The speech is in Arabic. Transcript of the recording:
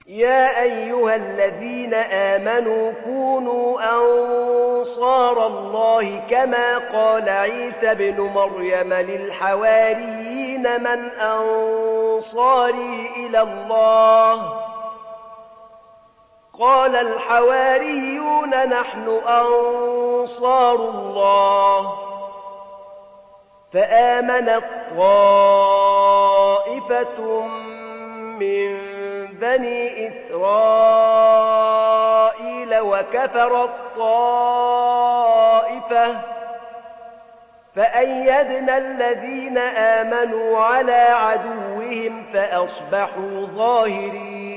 يا أيها الذين آمنوا كونوا أنصار الله كما قال عيسى بن مريم للحواريين من أنصاري إلى الله قال الحواريون نحن أنصار الله فآمنت طائفة من بني إسرائيل وكفرت طائفة فأيدنا الذين آمنوا على عدوهم فأصبحوا ظاهرين